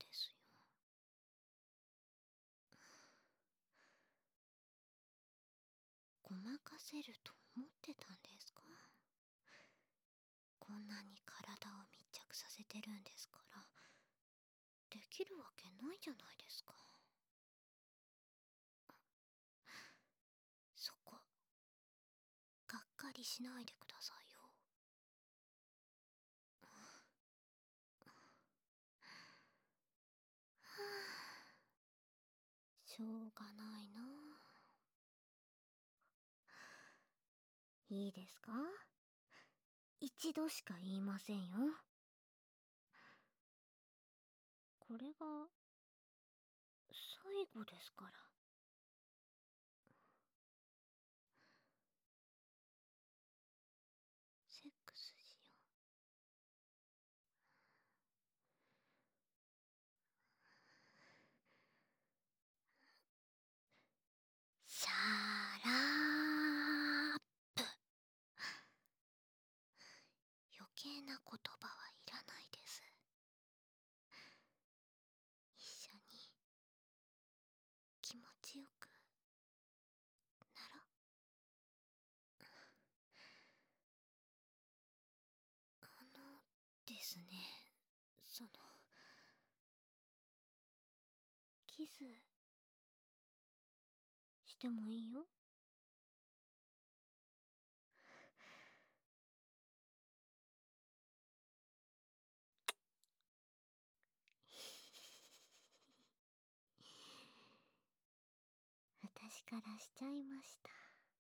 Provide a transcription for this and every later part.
ですよ。ごまかせると思ってたんですか？こんなに体を密着させてるんですから、できるわけないじゃないですか。そこ、がっかりしないでくださいよ。はしょうがないな。いいですか？一度しか言いませんよ。これが最後ですから。セックスしよう。シャラープ。余計な言葉はいらないです。一緒に気持ちよくなろ。ですね、キスしてもいいよ。私からしちゃいました。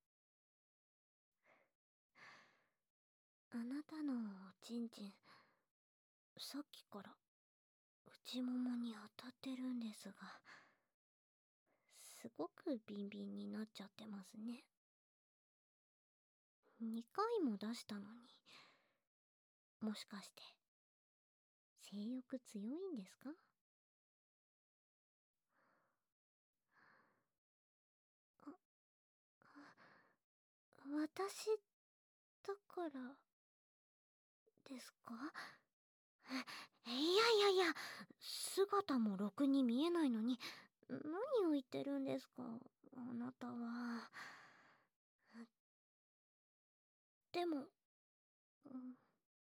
あなたのおちんちん、さっきから内ももに当たってるんですが、すごくビンビンになっちゃってますね。2回も出したのに、もしかして性欲強いんですか？私だからですか？いやいやいや、姿もろくに見えないのに何を言ってるんですか、あなたは。でも、うん、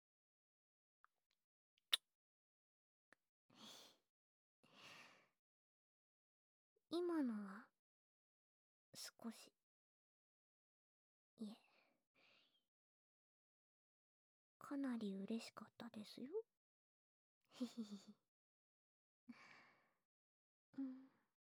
今のは少し、いえ、かなり嬉しかったですよ。ひひひひ。うん、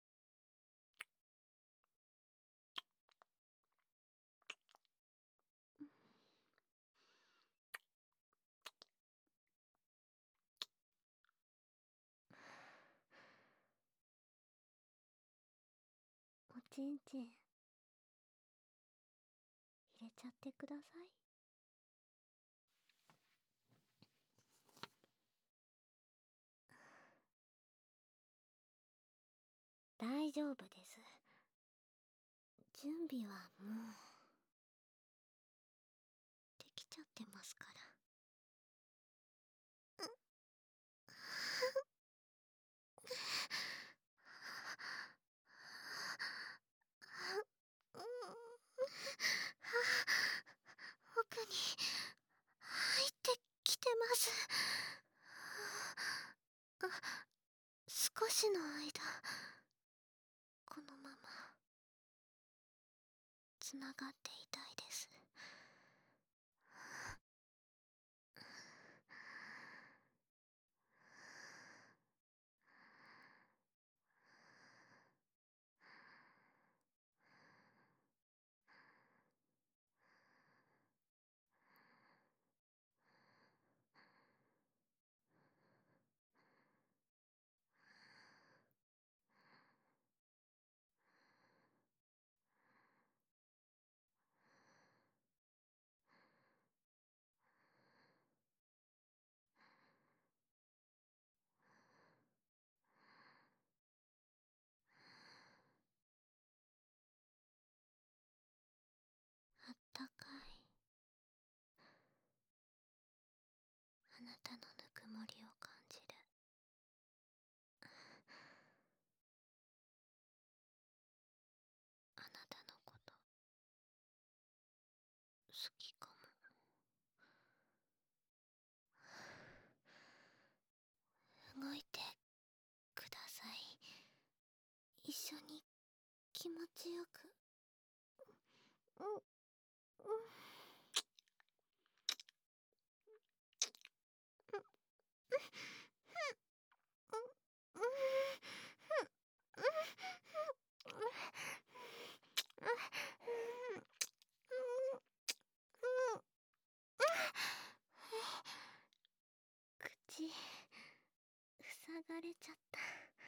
おちんちん入れちゃってください。大丈夫です。準備はもうできちゃってますから。奥に入ってきてます。あ、少しの間、このままつながっていたいです。あったかい、あなたのぬくもりを感じる。 きかも。動いてください。一緒に気持ちよく。うん、うん、口塞がれちゃった。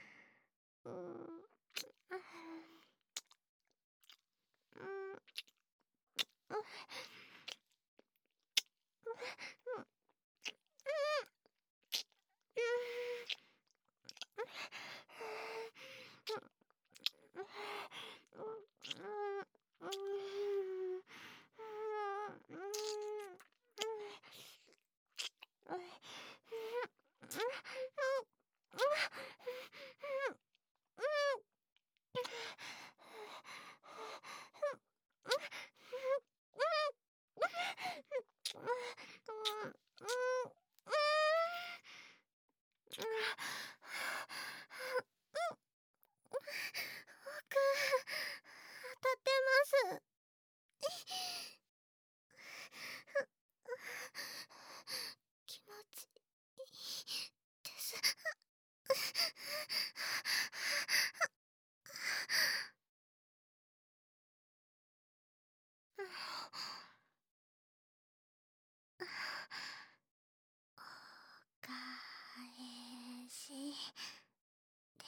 当たってます。気持ちいいです。お返しです。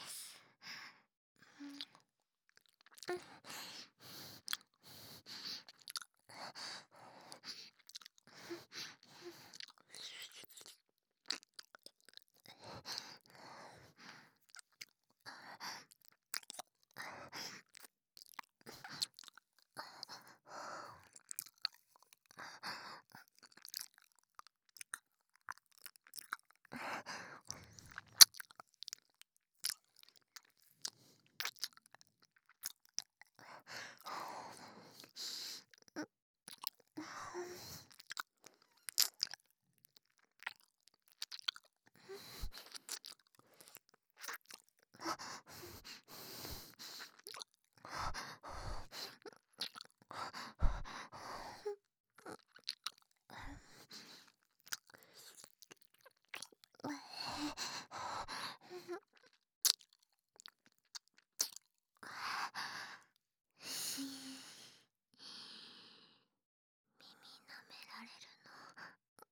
舐められるの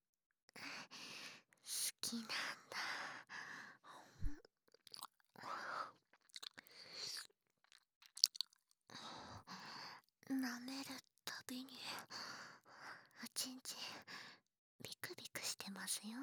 好きなんだ。舐めるたびにおちんちんビクビクしてますよ。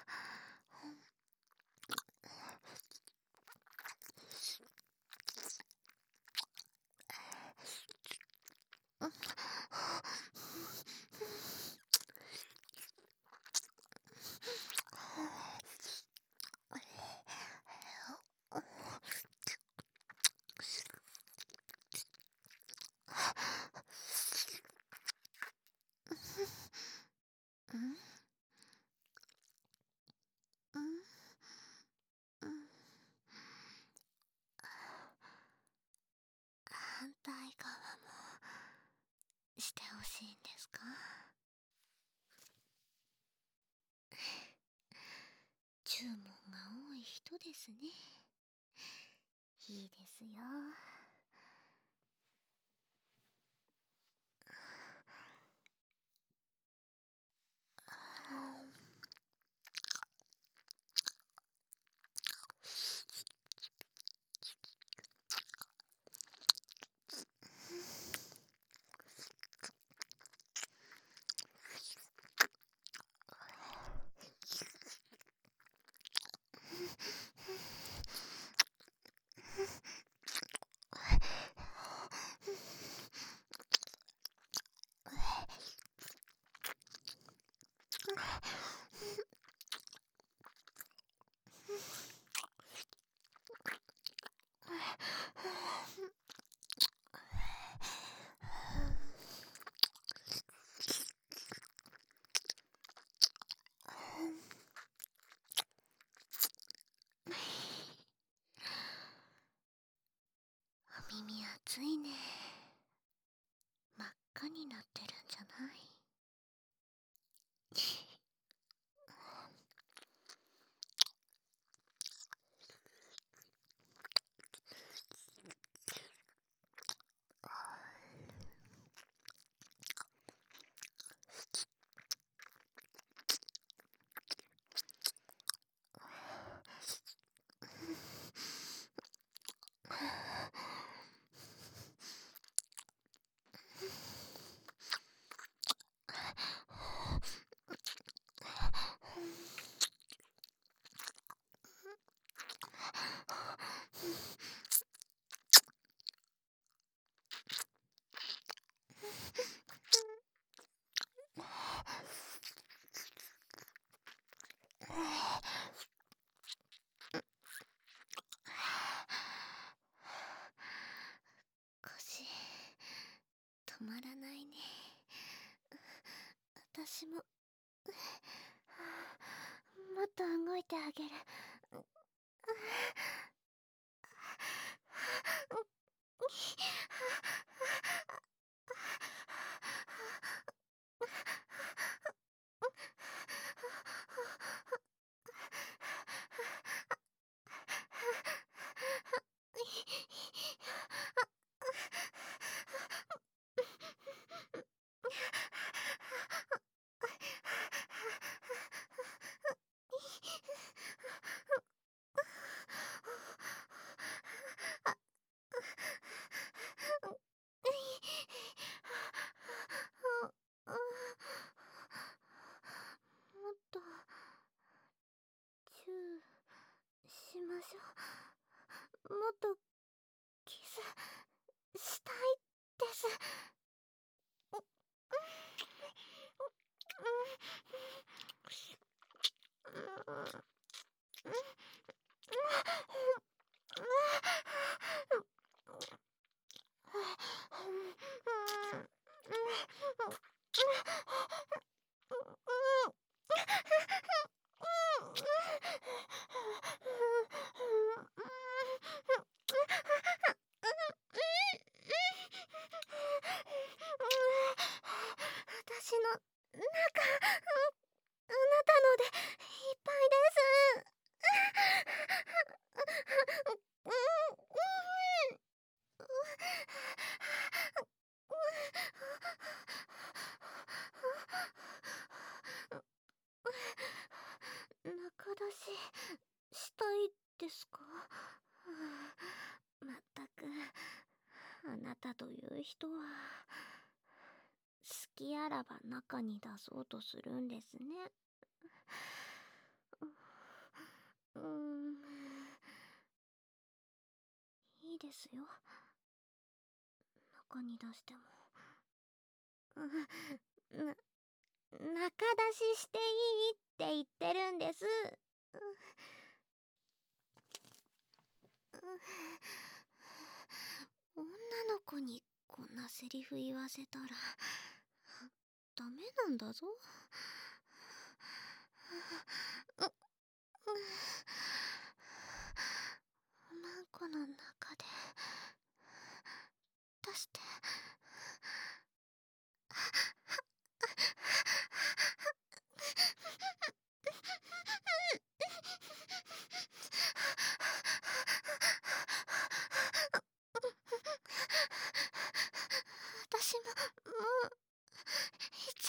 反対側もしてほしいんですか？注文が多い人ですね。いいですよ。 じゃない？腰止まらないね。私ももっと動いてあげる。もっとチューしましょう。もっとキスしたいです。私の中、あなたのでいっぱいです。中出ししたいですか？まったく、あなたという人は好きあらば中に出そうとするんですね。うーん、いいですよ。中に出しても。な、中出ししていいって言ってるんです。女の子にこんなセリフ言わせたらダメなんだぞ。おまんこの中で出して。私ももう行っちゃい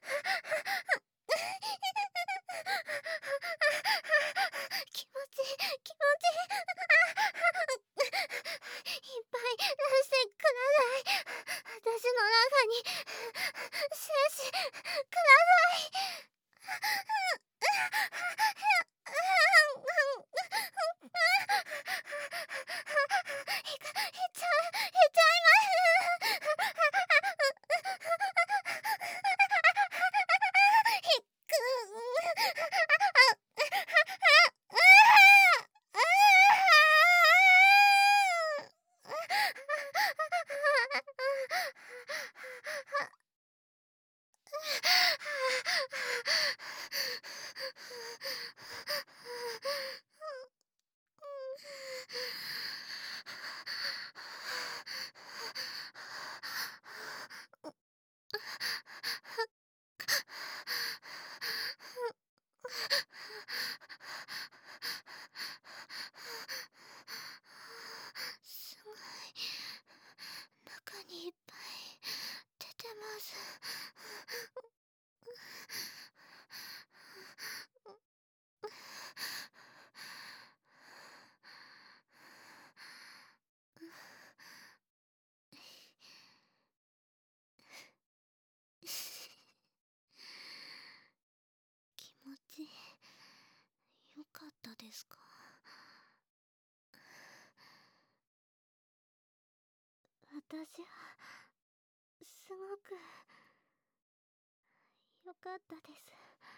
気持ちいい。 私はすごく良かったです。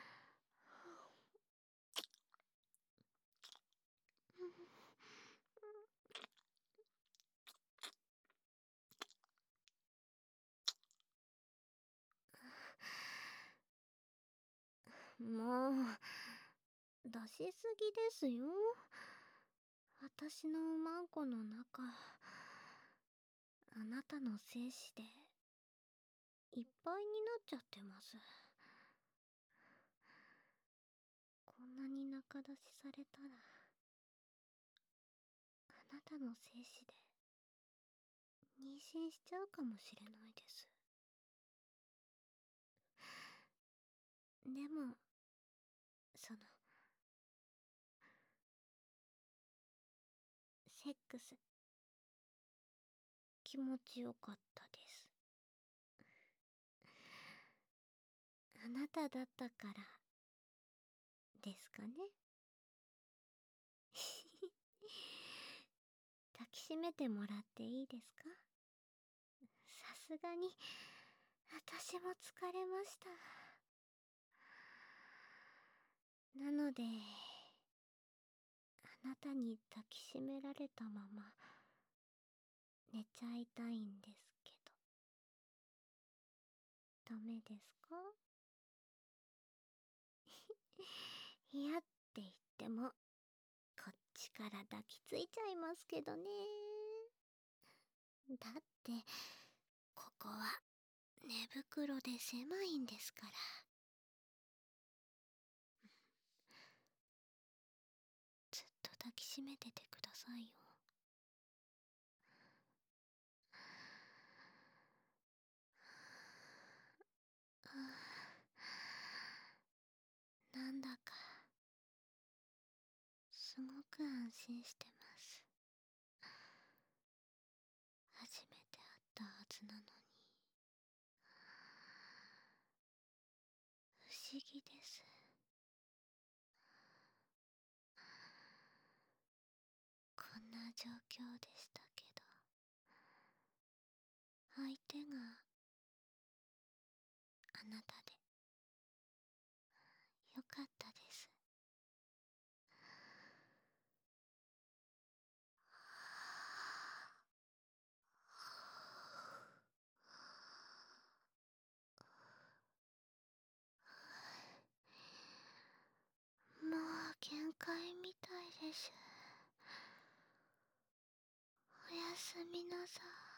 もう出しすぎですよ。私のマンコの中、あなたの精子でいっぱいになっちゃってます。こんなに中出しされたら、あなたの精子で妊娠しちゃうかもしれないです。でも、その、セックス、気持ちよかったです。あなただったからですかね。抱きしめてもらっていいですか？さすがに私も疲れました。なのであなたに抱きしめられたまま寝ちゃいたいんですけど、ダメですか？嫌って言ってもこっちから抱きついちゃいますけどね。だってここは寝袋で狭いんですから。ずっと抱きしめててくださいよ。なんだかすごく安心してます。初めて会ったはずなのに。不思議です。こんな状況でしたけど、相手があなたでよかったです。もう限界みたいです。おやすみなさい。